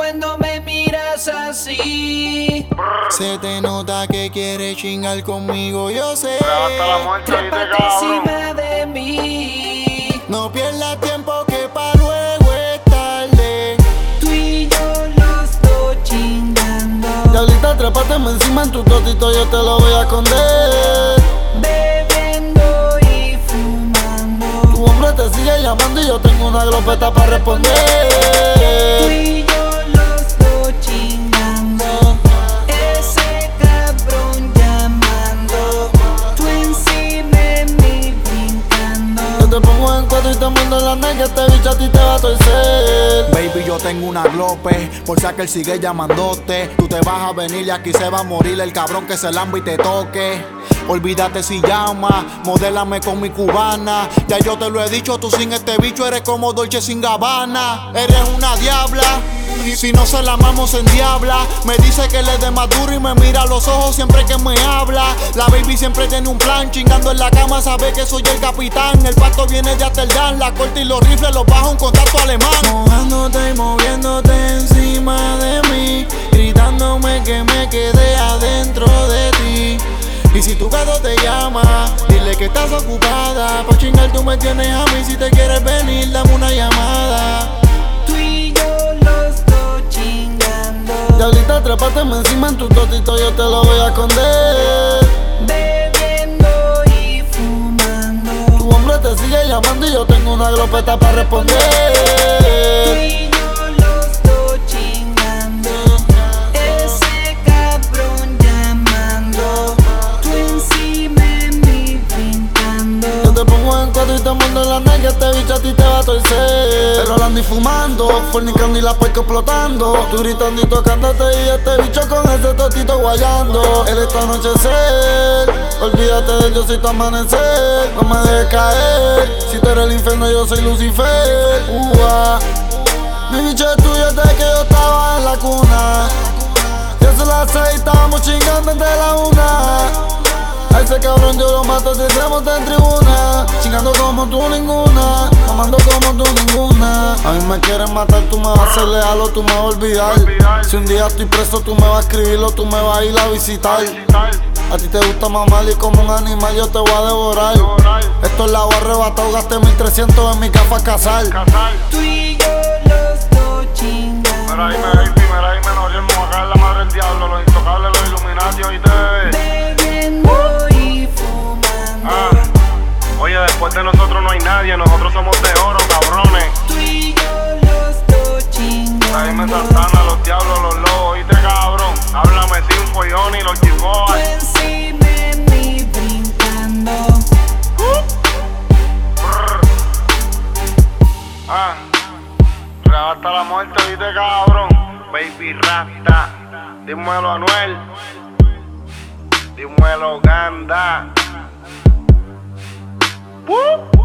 cuando me miras así. Se te nota que quieres chingar conmigo, yo sé. Hasta la muerte, ¿viste, Trépate cabrón? encima de mí. No pierdas tiempo que pa' luego es tarde. Tú y yo los dos chingando. Diablita, trépateme encima en tu totito, yo te lo voy a esconder. Bebiendo y fumando. Tu hombre te sigue llamando y yo tengo una glopeta para Tú responder. y yo los dos chingando. Ese cabrón llamando. Tú encima de mí brincando. Yo te pongo en cuatro y te muerdo en la nalga, este bicho a ti te va a torcer. Baby, yo tengo una glope, por si aquel sigue llamándote. Tú te vas a venir y aquí se va a morir el cabrón que se lamba y te toque. Olvídate si llama, modélame con mi cubana. Ya yo te lo he dicho, tú sin este bicho eres como Dolce sin Gabbana. Eres una diabla, y si no se la amamos en diabla. Me dice que le dé más duro y me mira a los ojos siempre que me habla. La baby siempre tiene un plan, chingando en la cama, sabe que soy el capitán. El pasto viene de Amsterdam, la corte y los rifles los bajo un contacto alemán. Mojándote y moviéndote encima de mí, gritándome que me quedé adentro de ti. Y si tu gato te llama, dile que estás ocupada. Pa' chingar tú me tienes a mí, si te quieres venir dame una llamada. Tú y yo los dos chingando. Diablita, trépateme encima en tu totito, yo te lo voy a esconder. Bebiendo y fumando. Tu hombre te sigue llamando y yo tengo una glopeta para Tú responder. y yo los dos chingando. Ese cabrón llamando. Tú encima de mí brincando. Yo te pongo en cuatro y te muerdo en la nalga, este bicho a ti te va a torcer. Rolando y fumando, fornicando y la puerca explotando. Tú gritando y tocándote y este bicho con ese totito guayando. El esta anochecer, olvídate de yo soy tu amanecer. No me dejes caer, si tú eres el infierno yo soy Lucifer. Mi bicho es tuyo desde que yo estaba en la cuna. Ya son las 6, estábamos chingando entre la una. A ese cabrón yo lo mato si estamos en tribuna. Chingando como tú ninguna, mamando como tú ninguna. A mí me quieren matar, tú me vas a hacer leal o tú me vas a olvidar. Si un día estoy preso tú me vas a escribir o tú me vas a ir a visitar. A ti te gusta mamar y como un animal yo te voy a devorar. Esto es la voy arrebatado, gasté 1300 en mi café a casar. Tú y yo los dos chingando. Mira ahí, Menoriel, me va a caer la madre del diablo, los intocables, los Illuminati, oíste, bebé. Bebiendo y fumando. Oye, después de nosotros no hay nadie, nosotros somos de oro, cabrones. Tú y yo los dos chingando. Traíme Santana, los diablos, los lobos, oíste, cabrón. Háblame sin follón y los Tú chiboas. encima de mí brincando. Hasta la muerte, oíste, cabrón. Baby Rasta, dímelo Anuel, dímelo Ganda.